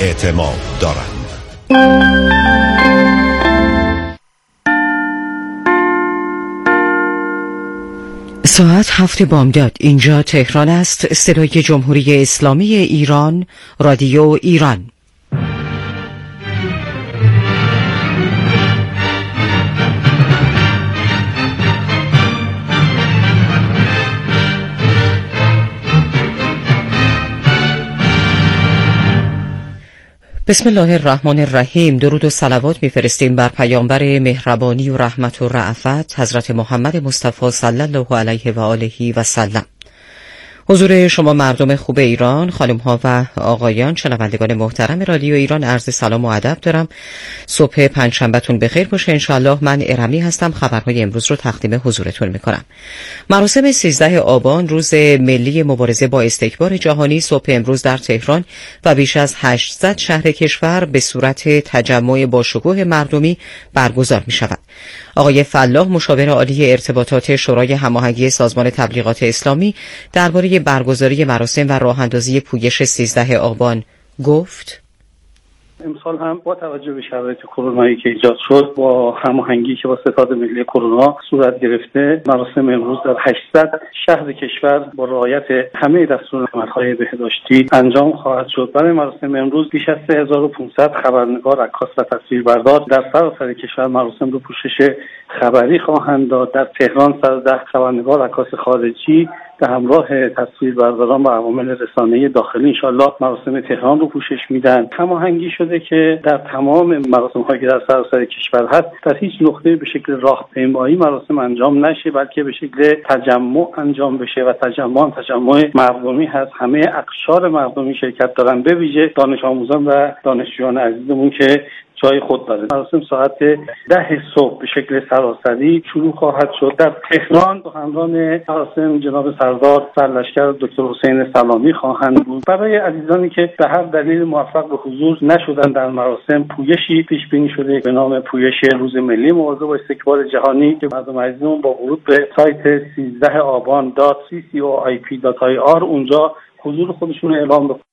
اعتماد دارند. ساعت 7 بامداد. اینجا تهران است. صدای جمهوری اسلامی ایران، رادیو ایران. بسم الله الرحمن الرحیم. درود و صلوات میفرستیم بر پیامبر مهربانی و رحمت و رأفت حضرت محمد مصطفی صلی الله علیه و آله و سلم. حضور شما مردم خوب ایران، خانم ها و آقایان، شنوندگان محترم رادیو ایران، عرض سلام و ادب دارم. صبح پنجشنبهتون بخیر باشه انشاءالله. من ارمی هستم. خبرهای امروز رو تقدیم حضورتون میکنم. مراسم 13 آبان روز ملی مبارزه با استکبار جهانی صبح امروز در تهران و بیش از 800 شهر کشور به صورت تجمع با شکوه مردمی برگزار می شود. آقای فلاح مشاور عالی ارتباطات شورای هماهنگی سازمان تبلیغات اسلامی درباره برگزاری مراسم و راهاندازی پویش 13 آبان گفت: امسال هم با توجه به شرایط کرونایی که ایجاد شد، با هماهنگی که با ستاد ملی کرونا صورت گرفته، مراسم امروز در 800 شهر کشور با رعایت همه دستورالعمل‌های بهداشتی انجام خواهد شد. برای مراسم امروز بیش از 3500 خبرنگار، عکاس و تصویربردار در سراسر کشور مراسم رو پوشش خبری خواهند داد. در تهران 110 خبرنگار، عکاس خارجی به همراه تصویربرداران و عوامل رسانه‌ای داخلی انشالله مراسم تهران رو پوشش میدن. هماهنگی شده که در تمام مراسم‌هایی که در سراسر کشور هست در هیچ نقطه‌ای به شکل راهپیمایی مراسم انجام نشه، بلکه به شکل تجمع انجام بشه و تجمع مردمی هست. همه اقشار مردمی شرکت دارن، به ویژه دانش آموزان و دانشجویان عزیزمون که جای خود داره. مراسم ساعت 10 صبح به شکل سراسری شروع خواهد شد. در تهران سخنران مراسم جناب سردار سرلشکر دکتر حسین سلامی خواهند بود. برای عزیزانی که به هر دلیل موفق به حضور نشدن در مراسم، پویشی پیش بینی شده به نام پویش روز ملی مبارزه با استکبار جهانی که مردم عزیزمون با ورود به سایت 13aban.ccoip.ir اونجا حضور خودشون اعلام بکنند.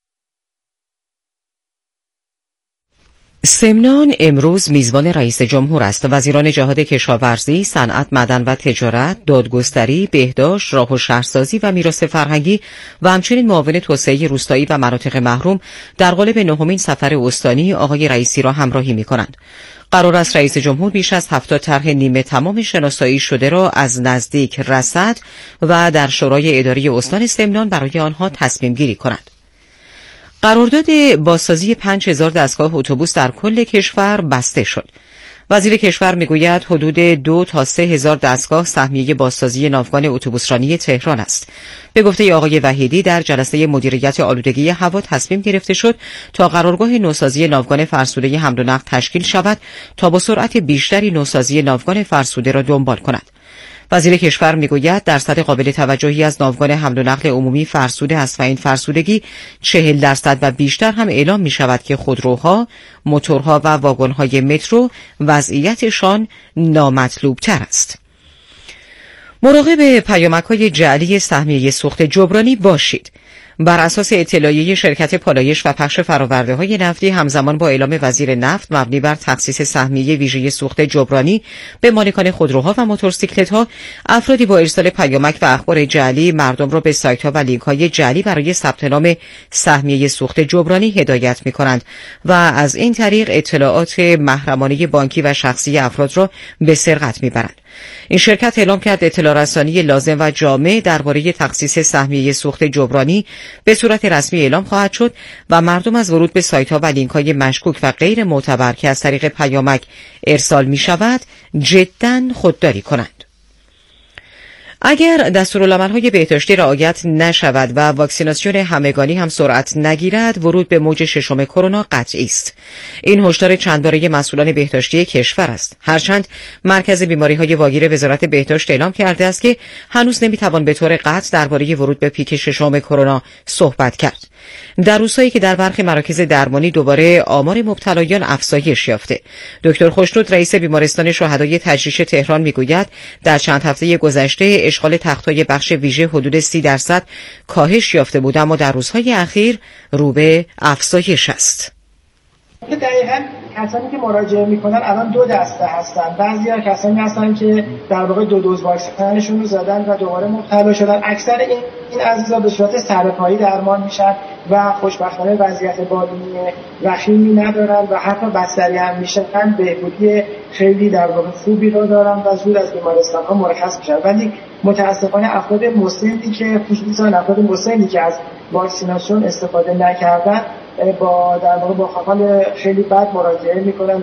سمنان امروز میزبان رئیس جمهور است. وزیران جهاد کشاورزی، صنعت، معدن و تجارت، دادگستری، بهداشت، راه و شهرسازی و میراث فرهنگی و همچنین معاون توسعه روستایی و مناطق محروم در قالب نهمین سفر استانی آقای رئیسی را همراهی می‌کنند. قرار است رئیس جمهور بیش از 70 طرح نیمه تمام شناسایی شده را از نزدیک رصد و در شورای اداری استان سمنان برای آنها تصمیم گیری کند. قرارداد بازسازی 5000 دستگاه اتوبوس در کل کشور بسته شد. وزیر کشور میگوید حدود 2 تا 3000 دستگاه سهمیه بازسازی ناوگان اتوبوسرانی تهران است. به گفته آقای وحیدی در جلسه مدیریت آلودگی هوا تصمیم گرفته شد تا قرارگاه نوسازی ناوگان فرسوده حمل و نقل تشکیل شود تا با سرعت بیشتری نوسازی ناوگان فرسوده را دنبال کند. وزیر کشور میگوید درصد قابل توجهی از ناوگان حمل و نقل عمومی فرسوده است و این فرسودگی 40% و بیشتر هم اعلام می شود که خودروها، موتورها و واگن‌های مترو وضعیتشان نامطلوب‌تر است. مراقب پیامک‌های جعلی سهمیه سوخت جبرانی باشید. بر اساس اطلاعیه شرکت پالایش و پخش فرآورده‌های نفتی همزمان با اعلام وزیر نفت مبنی بر تخصیص سهمیه ویژه سوخت جبرانی به مالکان خودروها و موتورسیکلت‌ها، افرادی با ارسال پیامک و اخبار جعلی مردم را به سایت‌ها و لینک‌های جعلی برای ثبت نام سهمیه سوخت جبرانی هدایت می‌کنند و از این طریق اطلاعات محرمانه بانکی و شخصی افراد را به سرقت می‌برند. این شرکت اعلام کرد اطلاع رسانی لازم و جامع درباره تخصیص سهمیه سوخت جبرانی به صورت رسمی اعلام خواهد شد و مردم از ورود به سایت‌ها و لینک‌های مشکوک و غیر معتبر که از طریق پیامک ارسال می‌شود جداً خودداری کنند. اگر دستورالعمل‌های بهداشتی رعایت نشود و واکسیناسیون همگانی هم سرعت نگیرد، ورود به موج ششم کرونا قطعی است. این هشدار چندباره مسئولان بهداشتی کشور است. هرچند مرکز بیماری‌های واگیر وزارت بهداشت اعلام کرده است که هنوز نمی‌توان به طور قطع درباره ورود به پیک ششم کرونا صحبت کرد. در روزهایی که در برخی مراکز درمانی دوباره آمار مبتلایان افزایش یافته، دکتر خوشنود رئیس بیمارستان شهدای تجریش تهران میگوید در چند هفته گذشته اشغال تخت‌های بخش ویژه حدود 30% کاهش یافته بود، اما در روزهای اخیر رو به افزایش است. دقیقاً کسانی که مراجعه میکنن الان دو دسته هستن. بعضیا کسانی هستن که در واقع 2 دوز واکسنشون رو زدن و دوباره مبتلا شدن. اکثر این عزیزا به صورت سرپایی درمان میشن و خوشبختانه وضعیت بالینی وخیمی ندارن و حتی بستری هم میشن، بهبودی خیلی در واقع خوبی رو دارن و زود از بیمارستان ها مرخص میشن. ولی متاسفانه افراد مسنی که خصوصا افراد مسنی که از واکسیناسیون استفاده نکردن در واقع با حال خیلی بد مراجعه میکنن.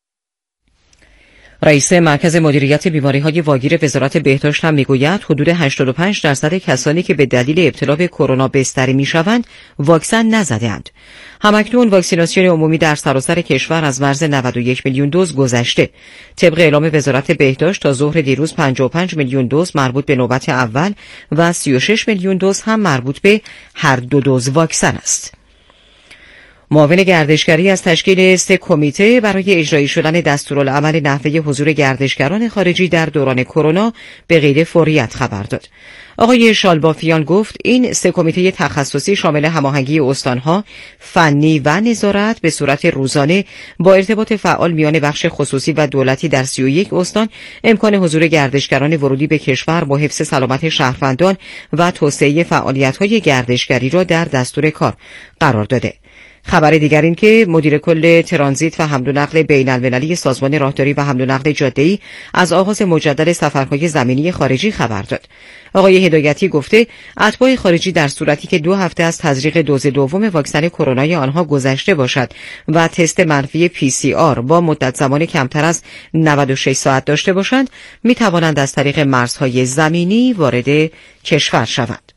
رئیس مرکز مدیریت بیماری‌های واگیر وزارت بهداشت هم میگوید حدود 85% کسانی که به دلیل ابتلا به کرونا بستری میشوند واکسن نزده‌اند. همکنون واکسیناسیون عمومی در سراسر کشور از مرز 91 میلیون دوز گذشته. طبق اعلام وزارت بهداشت تا ظهر دیروز 55 میلیون دوز مربوط به نوبت اول و 36 میلیون دوز هم مربوط به هر 2 دوز واکسن است. معاون گردشگری از تشکیل 3 کمیته برای اجرایی شدن دستورالعمل نحوه حضور گردشگران خارجی در دوران کرونا به قید فوریت خبر داد. آقای شالبافیان گفت این 3 کمیته تخصصی شامل هماهنگی استانها، فنی و نظارت به صورت روزانه با ارتباط فعال میان بخش خصوصی و دولتی در 31 استان، امکان حضور گردشگران ورودی به کشور با حفظ سلامت شهروندان و توسعه فعالیت‌های گردشگری را در دستور کار قرار داده. خبر دیگر این که مدیر کل ترانزیت و حمل و نقل بین‌المللی سازمان راهداری و حمل و نقل جاده‌ای از آغاز مجدد سفرهای زمینی خارجی خبر داد. آقای هدایتی گفته اتباع خارجی در صورتی که 2 هفته از تزریق دوز دوم واکسن کرونای آنها گذشته باشد و تست منفی PCR با مدت زمان کمتر از 96 ساعت داشته باشند، می توانند از طریق مرزهای زمینی وارد کشور شوند.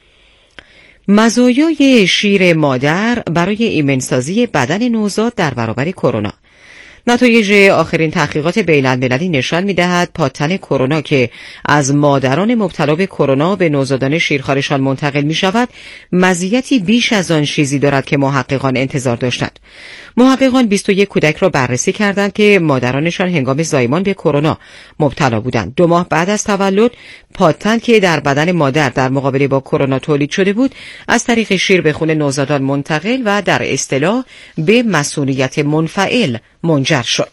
مزایای شیر مادر برای ایمنسازی بدن نوزاد در برابر کرونا. نتایج آخرین تحقیقات بین‌المللی نشان می‌دهد پاتن کرونا که از مادران مبتلا به کرونا به نوزادان شیرخوارشان منتقل می‌شود، مزیتی بیش از آن چیزی دارد که محققان انتظار داشتند. محققان 21 کودک را بررسی کردند که مادرانشان هنگام زایمان به کرونا مبتلا بودند. 2 ماه بعد از تولد، پاتن که در بدن مادر در مقابله با کرونا تولید شده بود، از طریق شیر به خون نوزادان منتقل و در اصطلاح به مسئولیت منفعل منجر شد.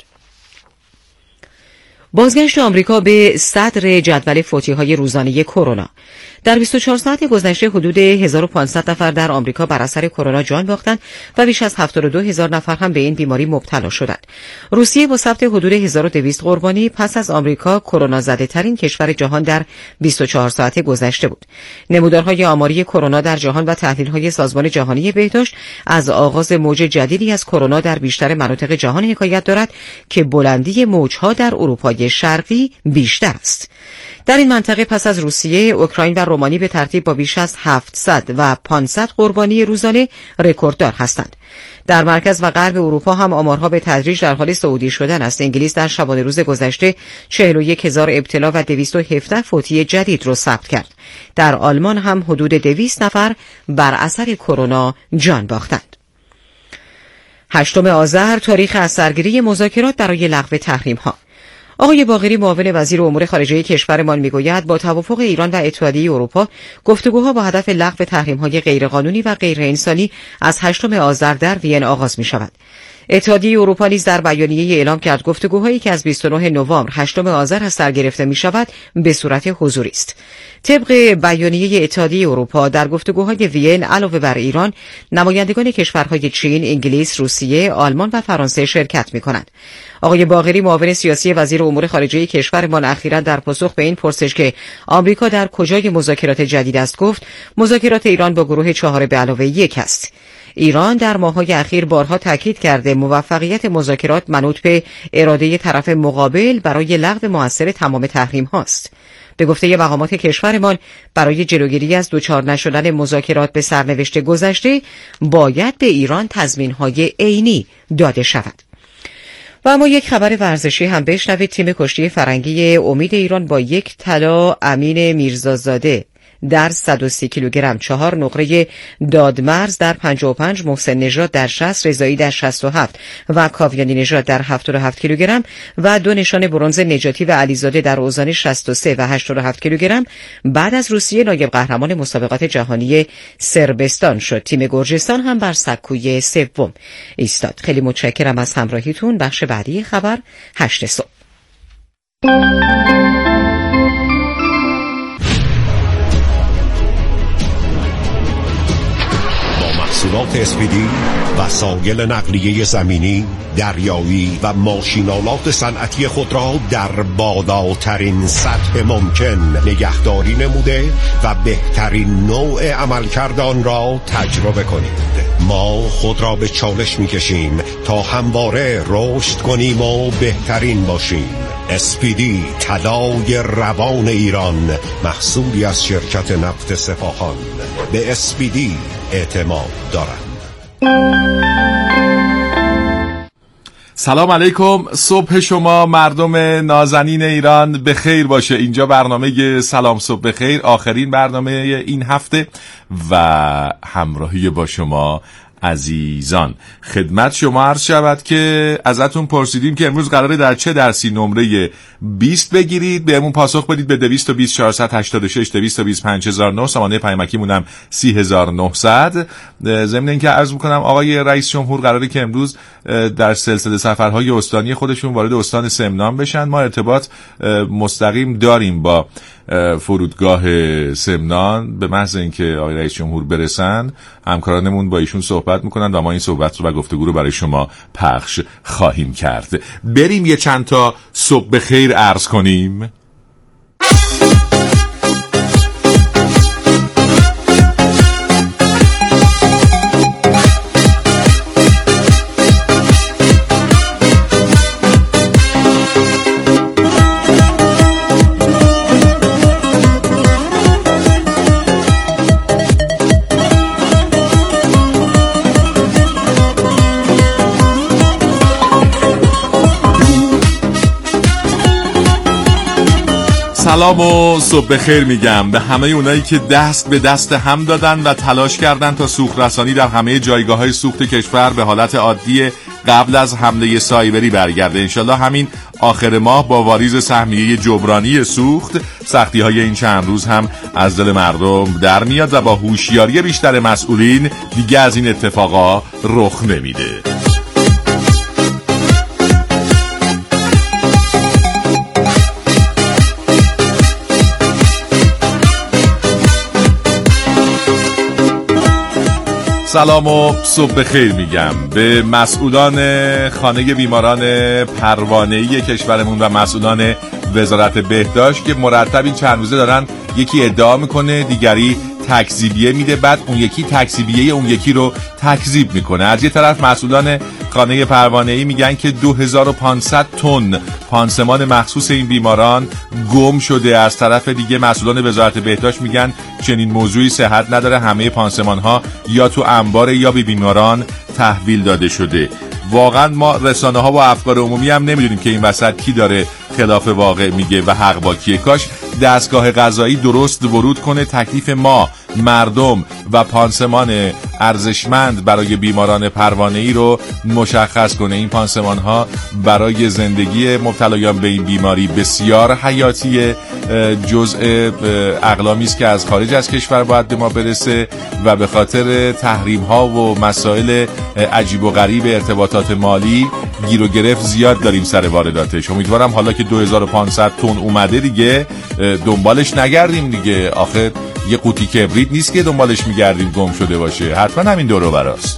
بازگشت آمریکا به صدر جدول فوتی‌های روزانه کرونا. در 24 ساعت گذشته حدود 1500 نفر در آمریکا بر اثر کرونا جان باختند و بیش از 72000 نفر هم به این بیماری مبتلا شدند. روسیه با ثبت حدود 1200 قربانی پس از آمریکا کرونا زده ترین کشور جهان در 24 ساعت گذشته بود. نمودارهای آماری کرونا در جهان و تحلیل‌های سازمان جهانی بهداشت از آغاز موج جدیدی از کرونا در بیشتر مناطق جهان حکایت دارد که بلندی موج‌ها در اروپای شرقی بیشتر است. در این منطقه پس از روسیه، اوکراین و رومانی به ترتیب با بیش از 700 و 500 قربانی روزانه رکورددار هستند. در مرکز و غرب اروپا هم آمارها به تدریج در حال صعودی شدن است. انگلیس در شبانه روز گذشته 41000 ابتلا و 217 فوتی جدید را ثبت کرد. در آلمان هم حدود 200 نفر بر اثر کرونا جان باختند. 8 آذر تاریخ از سرگیری مذاکرات برای لغو تحریم‌ها. آقای باقری معاون وزیر امور خارجه کشورمان میگوید با توافق ایران و اتحادیه اروپا گفتگوها با هدف لغو تحریم‌های غیرقانونی و غیر انسانی از 8 آذر در وین آغاز می‌شود. اتحادیه اروپا نیز در بیانیه اعلام کرد گفتگوهایی که از 29 نوامبر 8 آذر از سر گرفته می‌شود به صورت حضوری است. طبق بیانیه اتحادیه اروپا در گفتگوهای وین علاوه بر ایران، نمایندگان کشورهای چین، انگلیس، روسیه، آلمان و فرانسه شرکت می‌کنند. آقای باقری معاون سیاسی وزیر امور خارجه کشورمان اخیراً در پاسخ به این پرسش که آمریکا در کجای مذاکرات جدید است گفت مذاکرات ایران با گروه 4+1 است. ایران در ماه‌های اخیر بارها تاکید کرده موفقیت مذاکرات منوط به اراده طرف مقابل برای لغو مؤثر تمام تحریم هاست. به گفته مقامات کشورمان برای جلوگیری از دچار نشدن مذاکرات به سرنوشت گذشته باید به ایران تضمین‌های عینی داده شود. و اما یک خبر ورزشی هم بشنوید. تیم کشتی فرنگی امید ایران با 1 طلا امین میرزازاده در 130 کیلوگرم، 4 نقره دادمرز در 55، محسن نژاد در 60، رضایی در 67 و کاویانی نژاد در 77 کیلوگرم و 2 نشان برنز نجاتی و علیزاده در اوزان 63 و 87 کیلوگرم بعد از روسیه نایب قهرمان مسابقات جهانی صربستان شد. تیم گرجستان هم بر سکوی سوم ایستاد. خیلی متشکرم از همراهیتون. بخش بعدی خبر 8 صبح. محصولات اسپیدی، وسایل نقلیه زمینی، دریایی و ماشینالات صنعتی خود را در بالاترین سطح ممکن نگهداری نموده و بهترین نوع عملکرد آن را تجربه کنید. ما خود را به چالش می‌کشیم تا همواره رشد کنیم و بهترین باشیم. اسپیدی، طلای روان ایران، محصولی از شرکت نفت سپاهان. به اسپیدی اعتماد دارند. سلام علیکم. صبح شما مردم نازنین ایران به خیر باشه. اینجا برنامه سلام صبح بخیر، آخرین برنامه این هفته و همراهی با شما عزیزان. خدمت شما عرض شود که ازتون پرسیدیم که امروز قراره در چه درسی نمره 20 بگیرید. بهمون پاسخ بدید به 220 486 220 5009. سامانه پیامکیمون هم 30900. ضمن اینکه عرض میکنم آقای رئیس جمهور قراره که امروز در سلسله سفرهای استانی خودشون وارد استان سمنان بشن. ما ارتباط مستقیم داریم با فرودگاه سمنان. به محض اینکه آقای رئیس جمهور برسن همکارانمون با ایشون صحبت میکنن و ما این صحبت رو و گفتگو رو برای شما پخش خواهیم کرد. بریم یه چند تا صبح بخیر عرض کنیم. سلام و صبح بخیر میگم به همه اونایی که دست به دست هم دادن و تلاش کردن تا سوخت رسانی در همه جایگاه‌های سوخت کشور به حالت عادی قبل از حمله سایبری برگرده. انشالله همین آخر ماه با واریز سهمیه جبرانی سوخت سختی‌های این چند روز هم از دل مردم در میاد و با هوشیاری بیشتر مسئولین دیگه از این اتفاقا رخ نمیده. سلام و صبح بخیر میگم به مسئولان خانه بیماران پروانه‌ای کشورمون و مسئولان وزارت بهداشت که مرتب این چند روزه دارن یکی ادعا میکنه دیگری تکذیبیه میده، بعد اون یکی تکذیبیه اون یکی رو تکذیب میکنه. از یه طرف مسئولان خانه پروانه‌ای میگن که 2500 تن پانسمان مخصوص این بیماران گم شده. از طرف دیگه مسئولان وزارت بهداشت میگن چنین موضوعی صحت نداره، همه پانسمان‌ها یا تو انبار یا به بیماران تحویل داده شده. واقعا ما رسانه‌ها و افکار عمومی هم نمیدونیم که این وسط کی داره خلاف واقع میگه و حق با کیه. کاش دستگاه قضایی درست ورود کنه، تکلیف ما مردم و پانسمان ارزشمند برای بیماران پروانه‌ای رو مشخص کنه. این پانسمان ها برای زندگی مبتلایان به این بیماری بسیار حیاتیه، جزء اقلامی است که از خارج از کشور باید به ما برسه و به خاطر تحریم ها و مسائل عجیب و غریب ارتباطات مالی گیر و گرفت زیاد داریم سر وارداتش. امیدوارم حالا که 2500 تن اومده دیگه دنبالش نگردیم دیگه. آخه یه قوطی کبریت نیست که دنبالش میگردیم گم شده باشه، حتما همین دور و براست.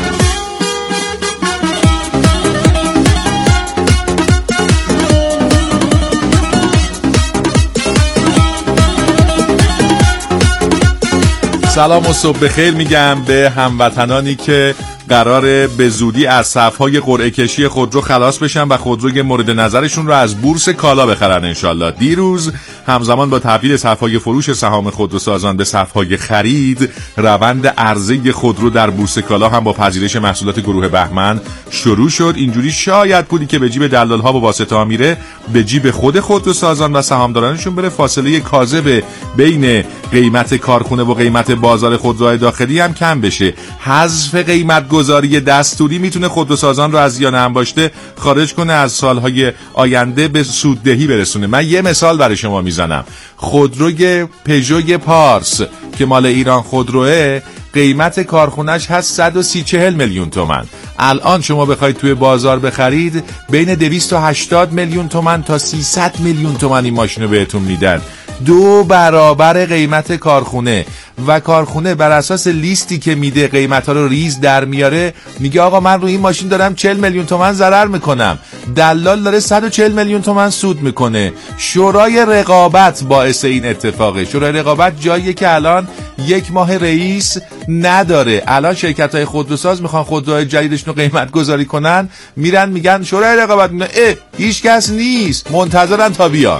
سلام و صبح بخیر میگم به هموطنانی که قراره به زودی از صفهای قرعه کشی خودرو خلاص بشن و خودروی مورد نظرشون رو از بورس کالا بخرن انشالله. دیروز همزمان با تبدیل صفهای فروش سهام خودروسازان به صفهای خرید، روند عرضه خودرو در بورس کالا هم با پذیرش محصولات گروه بهمن شروع شد. اینجوری شاید پولی که به جیب دلال‌ها و واسطه‌ها میره به جیب خود خودروسازان و سهامدارانشون بره. فاصله کاذب بین قیمت کارخونه و قیمت بازار خودروهای داخلی هم کم بشه. حذف قیمت گذاری دستوری میتونه خودروسازان رو از زیان انباشته خارج کنه، از سالهای آینده به سوددهی برسونه. من یه مثال برای شما میزنم. خودروی پژو پارس که مال ایران خودروه، قیمت کارخونش هست 130-40 میلیون تومان. الان شما بخواید توی بازار بخرید بین 280 میلیون تومان تا 300 میلیون تومان این ماشین رو بهتون میدن، 2 برابر قیمت کارخونه. و کارخونه بر اساس لیستی که میده قیمت ها رو ریز در میاره، میگه آقا من رو این ماشین دارم 40 میلیون تومان ضرر میکنم، دلال داره 140 میلیون تومان سود میکنه. شورای رقابت باعث این اتفاقه. شورای رقابت جاییه که الان 1 ماه رئیس نداره. الان شرکت های خودروساز میخوان خودروهای جدیدشون رو قیمت گذاری کنن، میرن میگن شورای رقابت هیچ کس نیست، منتظرن تا بیاد.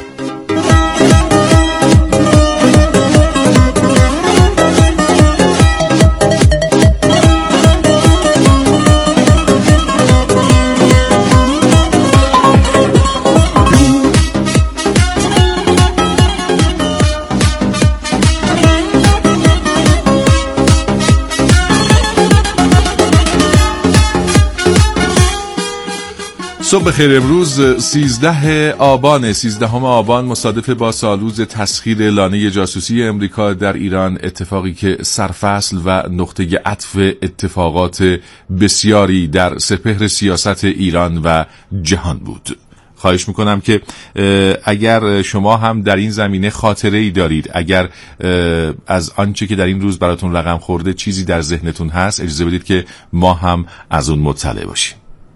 صبح بخیر. امروز 13 آبان مصادف با سالروز تسخیر لانه جاسوسی امریکا در ایران، اتفاقی که سرفصل و نقطه عطف اتفاقات بسیاری در سپهر سیاست ایران و جهان بود. خواهش میکنم که اگر شما هم در این زمینه خاطره ای دارید، اگر از آنچه که در این روز براتون رقم خورده چیزی در ذهنتون هست، اجازه بدید که ما هم از اون مطلع باشیم.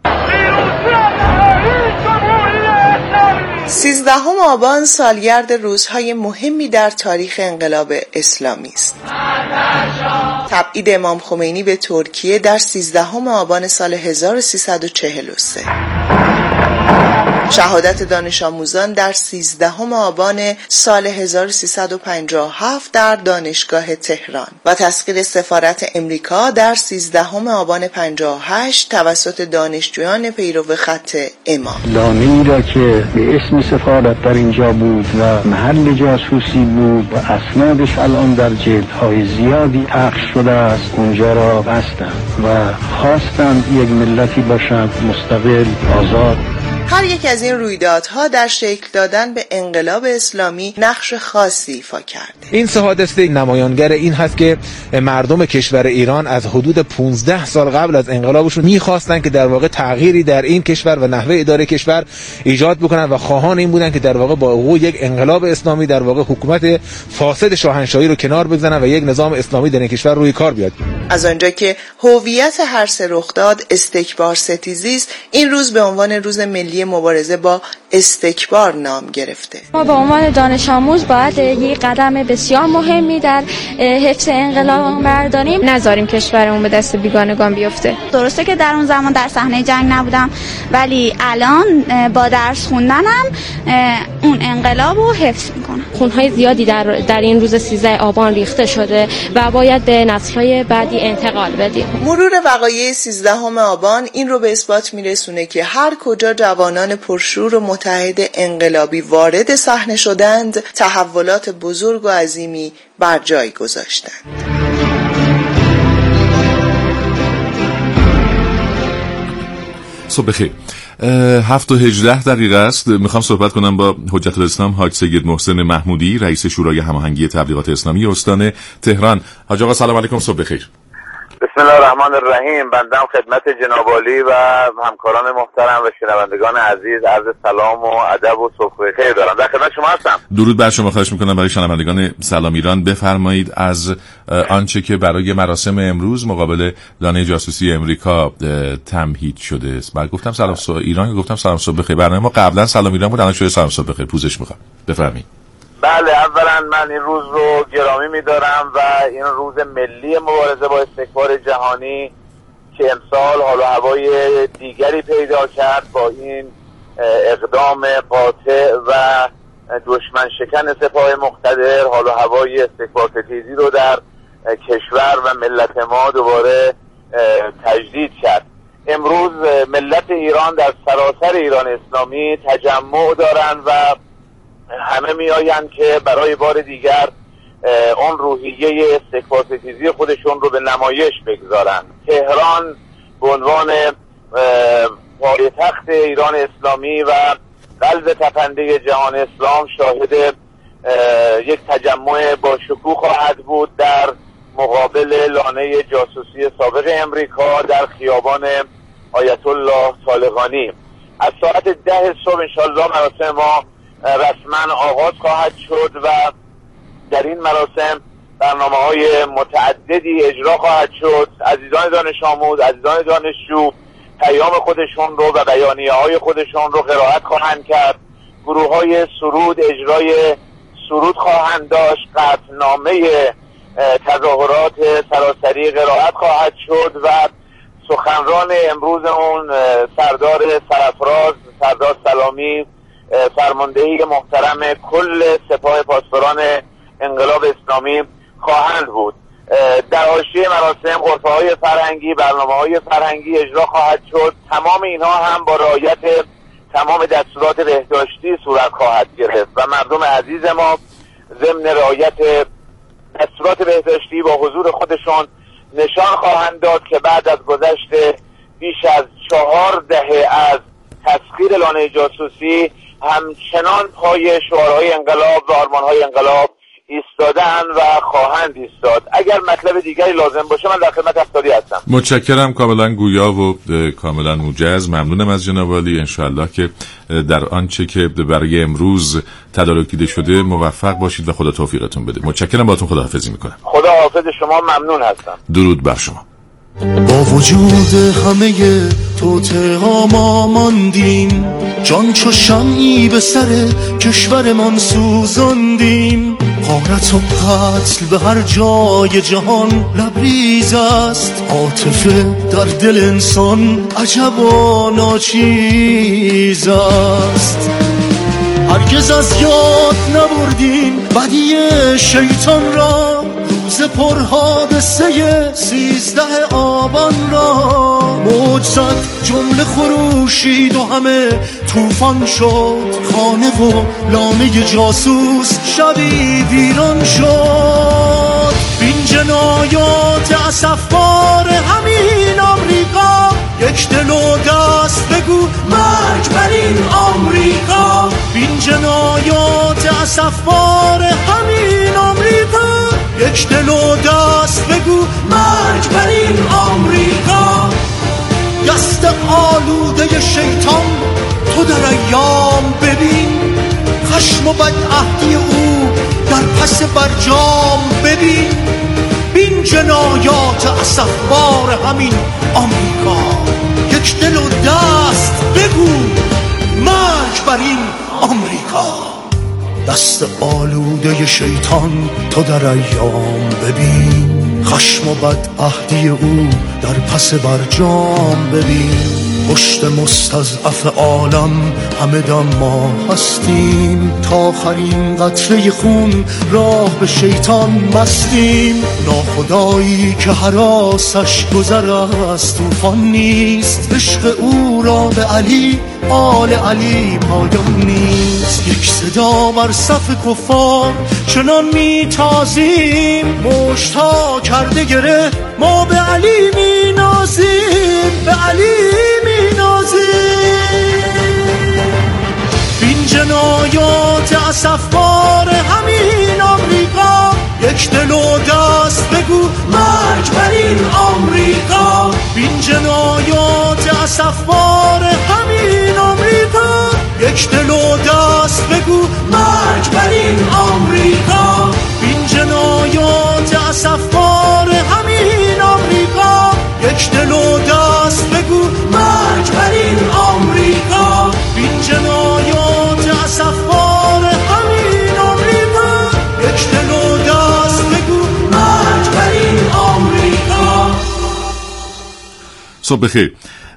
13 آبان سالگرد روزهای مهمی در تاریخ انقلاب اسلامی است. تبعید امام خمینی به ترکیه در 13 آبان سال 1343. شهادت دانش آموزان در 13 آبان سال 1357 در دانشگاه تهران و تسخیر سفارت امریکا در 13 آبان 58 توسط دانشجویان پیرو خط امام. لانه‌ای را که به اسم سفارت در اینجا بود و محل جاسوسی بود و اسنادش الان در جلدهای زیادی پخش شده است، اونجا را بستند و خواستند یک ملتی باشند مستقل، آزاد. هر یک از این رویدادها در شکل دادن به انقلاب اسلامی نقش خاصی ایفا کرده. این سه حادثه نمایانگر این هست که مردم کشور ایران از حدود 15 سال قبل از انقلابشون می‌خواستن که در واقع تغییری در این کشور و نحوه اداره کشور ایجاد بکنن و خواهان این بودن که در واقع با وقوع یک انقلاب اسلامی در واقع حکومت فاسد شاهنشاهی رو کنار بگذارن و یک نظام اسلامی در این کشور روی کار بیاد. از آنجا که هویت هر سه رخداد استکبار ستیزی است، این روز به عنوان روز ملی مبارزه با استکبار نام گرفته. ما به عنوان دانش آموز باید یک قدم بسیار مهمی در حفظ انقلاب برداریم، نذاریم کشورمون به دست بیگانگان بیفته. درسته که در اون زمان در صحنه جنگ نبودم، ولی الان با درس خوندنم اون انقلاب رو حفظ میکنم. خونهای زیادی در این روز 13 آبان ریخته شده و باید به نسل‌های بعدی انتقال بدیم. مرور وقایع 13 آبان این رو به اثبات میرسونه که هر کجا جوانان پرشور و متحد انقلابی وارد صحنه شدند، تحولات بزرگ و عظیمی بر جای گذاشتند. صبح بخیر. 7:18 است. میخوام صحبت کنم با حجت الاسلام حاج سید محسن محمودی، رئیس شورای هماهنگی تبلیغات اسلامی استان تهران. حاج آقا سلام علیکم، صبح بخیر. بسم الله الرحمن الرحیم. بندم خدمت جناب عالی و همکاران محترم و شنوندگان عزیز عرض سلام و ادب و صبح بخیر دارم. در خدمت شما هستم. درود بر شما. خواهش میکنم برای شنوندگان سلام ایران بفرمایید از آنچه که برای مراسم امروز مقابل لانه جاسوسی امریکا تمهید شده است. بعد گفتم سلام صبح ایران، گفتم سلام صبح بخیر. برنامه ما قبلا سلام ایران بود، الان شده سلام صبح بخیر. پوزش میخوام. بفرمایید. بله، اولا من این روز رو گرامی می‌دارم و این روز ملی مبارزه با استکبار جهانی که امسال حال و هوای دیگری پیدا کرد با این اقدام قاطع و دشمن شکن سپاه مقتدر، حال و هوای استکبارستیزی رو در کشور و ملت ما دوباره تجدید کرد. امروز ملت ایران در سراسر ایران اسلامی تجمع دارن و همه می آیند که برای بار دیگر اون روحیه استکبارستیزی خودشون رو به نمایش بگذارن. تهران به عنوان پایتخت ایران اسلامی و قلب تپنده جهان اسلام شاهد یک تجمع با شکوه خواهد بود در مقابل لانه جاسوسی سابق امریکا در خیابان آیت الله طالقانی. از ساعت 10 صبح انشاءالله مراسم ما رسما آغاز خواهد شد و در این مراسم برنامه‌های متعددی اجرا خواهد شد. عزیزان دانش آموز، عزیزان دانشجو پیام خودشون رو و بیانیه‌های خودشون رو قرائت خواهند کرد. گروه‌های سرود اجرای سرود خواهند داشت. قطعنامه تظاهرات سراسری قرائت خواهد شد و سخنران امروزمون سردار سرفراز، سردار سلامی، فرماندهی محترم کل سپاه پاسداران انقلاب اسلامی خواهند بود. در حاشیه مراسم غرفه‌های فرهنگی، برنامه‌های فرهنگی اجرا خواهد شد. تمام اینها هم با رعایت تمام دستورات بهداشتی صورت خواهد گرفت و مردم عزیز ما ضمن رعایت دستورات بهداشتی با حضور خودشون نشان خواهند داد که بعد از گذشت بیش از 4 دهه از تسخیر لانه جاسوسی همچنان پای شعارهای انقلاب و آرمانهای انقلاب ایستادن و خواهند ایستاد. اگر مطلب دیگری لازم باشه من در خدمت افتادی هستم. متشکرم، کاملا گویا و کاملا موجز. ممنونم از جناب عالی. انشاءالله که در آنچه که برای امروز تدارک دیده شده موفق باشید و خدا توفیقتون بده. متشکرم، باهاتون خداحافظی میکنم. خدا حافظ شما، ممنون هستم. درود بر شما. با وجود همه توطئه ها ما ماندیم، جان چو شمعی به سر کشورمان سوزاندیم. غارت و قتل به هر جای جهان لبریز است، عاطفه در دل انسان عجب و ناچیز است. هرگز از یاد نبردیم بدی شیطان را، روز پرحادثه 13 آبان را. موج زد جمله خروشید و همه طوفان شد، خانه و لانه جاسوس شبی ویران شد. بین جنایات اسفبار همین آمریکا، یک دل و دست بگو مرگ بر این آمریکا. بین جنایات اسفبار همین آمریکا، یک دل و دست بگو مرگ بر این آمریکا. دست آلوده شیطان تو در ایام ببین، خشم و بدعهدی او در پس برجام ببین. بین جنایات اسفبار همین آمریکا، یک دل و دست بگو مرگ بر این آمریکا. دست آلوده شیطان تو در ایام ببین، خشم و بدعهدی او در پس برجام ببین. پشت مستضعف عالم همه دم ما هستیم، تا آخرین قطره خون راه به شیطان مستیم. ناخدایی که هراسش گذر از طوفان نیست، عشق او را به علی آل علی پایان نیست. یک صدا بر صف کفار چنان میتازیم، مشتها کرده گره ما به علی مینازیم، به علی مینازیم. بین جنایات اسفبار همین آمریکا، یک دل و دست بگو مرگ بر این آمریکا. بین جنایات اسفبار همین آمریکا، یک دل و دست بگو مرگ بر این آمریکا. بین جنایات اسفبار همین آمریکا، یک دل و دست بگو مرگ بر این آمریکا. بین جنایات اسفبار همین آمریکا، یک دل و دست بگو مرگ بر این آمریکا. صبح بخیر.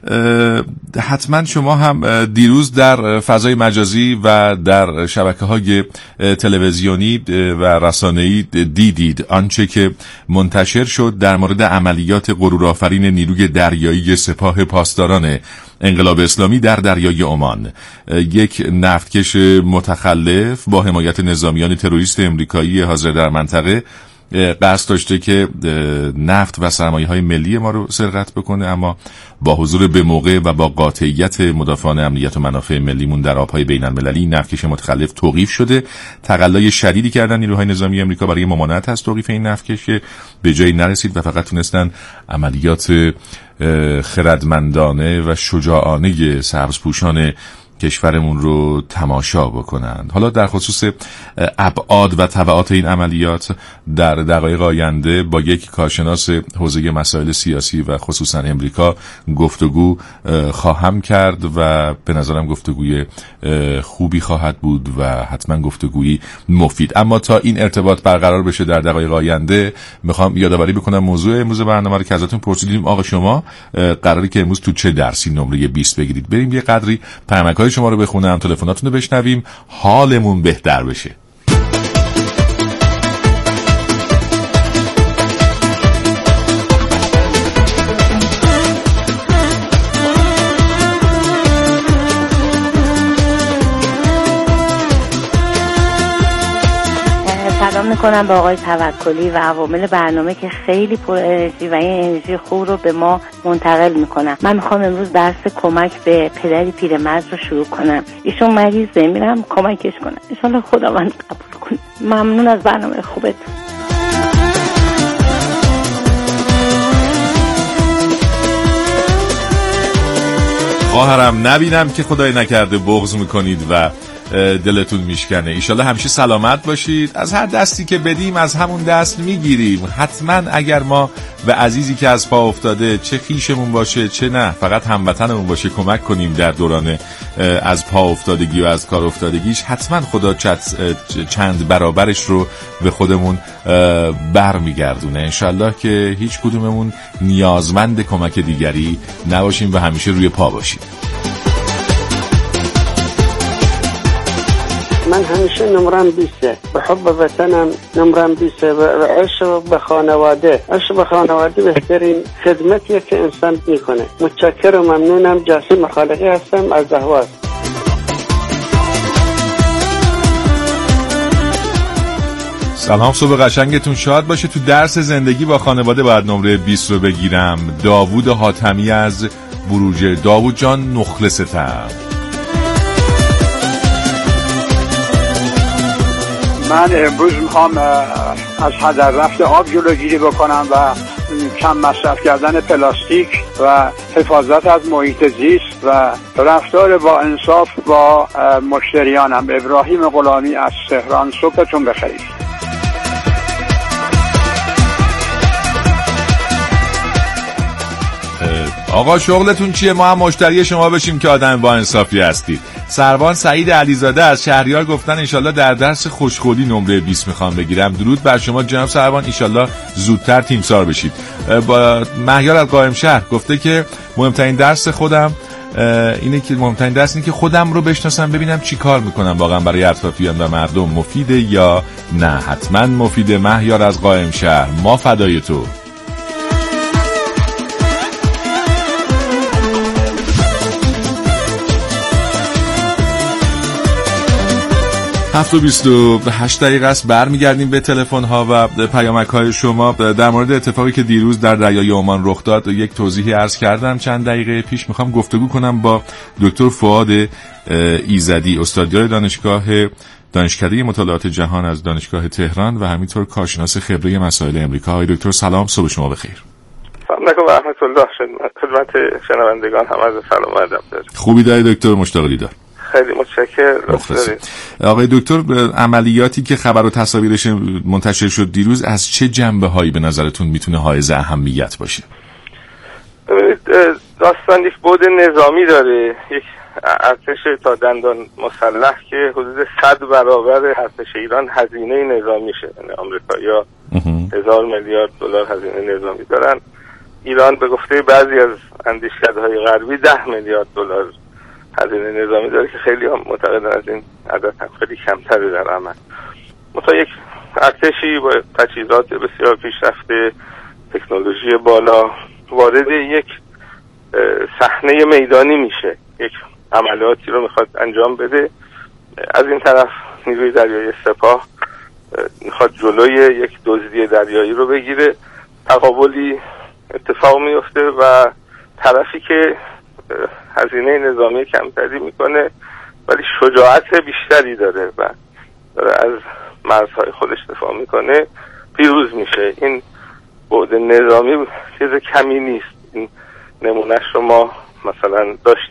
حتما شما هم دیروز در فضای مجازی و در شبکه‌های تلویزیونی و رسانه‌ای دیدید آنچه که منتشر شد در مورد عملیات غرورآفرین نیروی دریایی سپاه پاسداران انقلاب اسلامی در دریای عمان. یک نفتکش متخلف با حمایت نظامیان تروریست امریکایی حاضر در منطقه قصد داشته که نفت و سرمایه‌های ملی ما رو سرقت بکنه، اما با حضور به موقع و با قاطعیت مدافعان امنیت و منافع ملیمون در آب‌های بین‌المللی نفتکش متخلف توقیف شده. تقلای شدیدی کردن نیروهای نظامی امریکا برای ممانعت از توقیف این نفتکش که به جایی نرسید و فقط تونستن عملیات خردمندانه و شجاعانه سبزپوشان کشورمون رو تماشا بکنند. حالا در خصوص ابعاد و تبعات این عملیات در دقایق آینده با یک کارشناس حوزه مسائل سیاسی و خصوصا امریکا گفتگو خواهم کرد و به نظرم گفتگوی خوبی خواهد بود و حتما گفتگویی مفید. اما تا این ارتباط برقرار بشه در دقایق آینده میخوام یادآوری بکنم موضوع امروز برنامه رو که ازتون پرسیدیم آقا شما قراره که امروز تو چه درسی نمره 20 بگیرید. بریم یه قدری پیامک‌های شما رو بخونم، تلفناتون رو بشنویم، حالمون بهتر بشه. سلام میکنم به آقای توکلی و عوامل برنامه که خیلی پر انرژی و این انرژی خوب رو به ما منتقل میکنم. من میخوام امروز درس کمک به پدری پیرمرد رو شروع کنم. ایشون مریضه، میرم کمکش کنم. انشالله خداوند قبول کنه. ممنون از برنامه خوبت. خواهرم نبینم که خدای نکرده بغض میکنید و دلتون میشکنه. ایشالله همیشه سلامت باشید. از هر دستی که بدیم از همون دست میگیریم. حتما اگر ما به عزیزی که از پا افتاده، چه خیشمون باشه چه نه، فقط هموطنمون باشه، کمک کنیم در دوران از پا افتادگی و از کار افتادگیش. حتما خدا چند برابرش رو به خودمون بر میگردونه. انشالله که هیچ کدوممون نیازمند کمک دیگری نباشیم و همیشه روی پا باشیم. من همیشه نمرم 20 به حب وطنم نمرم 20 و عشق به خانواده. عشق به خانواده بهترین خدمتیه که انسان میکنه. متشکرم و ممنونم. جاسم خالقی هستم از اهواز. سلام، صبح قشنگتون شاد باشه. تو درس زندگی با خانواده باید نمره 20 رو بگیرم. داوود حاتمی از بروجه. داوود جان مخلصتم. من امروز میخوام از هدر رفت آب جلوگیری بکنم و کم مصرف کردن پلاستیک و حفاظت از محیط زیست و رفتار با انصاف با مشتریانم. ابراهیم غلامی از تهران. صبحتون بخیر. آقا شغلتون چیه؟ ما هم مشتری شما بشیم که آدم با انصافی هستید. سروان سعید علیزاده از شهریار گفتن انشالله در درس خوشخولی نمره 20 میخوام بگیرم. درود بر شما جناب سروان، انشالله زودتر تیمسار بشید. با مهیار از قائم شهر گفته که مهمترین درس خودم اینه که خودم رو بشناسم، ببینم چی کار میکنم واقعا برای اطرافیان و مردم. مفیده یا نه؟ حتما مفیده. مهیار از قائم شهر، ما فدای تو. 7:28 است. برمیگردیم به تلفن ها و پیامک های شما. در مورد اتفاقی که دیروز در دریای عمان رخ داد یک توضیحی عرض کردم چند دقیقه پیش. میخوام گفتگو کنم با دکتر فؤاد ایزدی، استادیار دانشکده مطالعات جهان از دانشگاه تهران و همینطور کارشناس خبره مسائل امریکا. های دکتر سلام، صبح شما بخیر. سلام علیکم و رحمت الله. خدمت شنوندگان هم از سلام و ادب دارم. خوبی داری دکتر؟ مشتاقی دار. خیلی متشکرم. آقای دکتر، عملیاتی که خبر و تصاویرش منتشر شد دیروز از چه جنبه هایی به نظرتون میتونه حائز اهمیت باشه؟ ببینید، داستان یک بعد نظامی داره. یک ارتش تا دندان مسلح که حدود 100 برابر ارتش ایران هزینه نظامیشه. یعنی آمریکایی‌ها 1000 میلیارد دلار هزینه نظامی دارن ایران به گفته بعضی از اندیشکدهای غربی 10 میلیارد دلار هزینه نظامی داره که خیلی هم معتقدن از این عدد هم خیلی کمتره در عمل. مثلا یک ارتشی با تجهیزات بسیار پیشرفته، تکنولوژی بالا، وارد یک صحنه میدانی میشه، یک عملیاتی رو میخواد انجام بده. از این طرف نیروی دریایی سپاه میخواد جلوی یک دزدی دریایی رو بگیره، تقابلی اتفاق میفته و طرفی که هزینه نظامی کمتری میکنه ولی شجاعت بیشتری داره و داره از مرزهای خودش دفاع میکنه پیروز میشه. این بعد نظامی چیز کمی نیست. این نمونهش رو ما مثلا داشتیم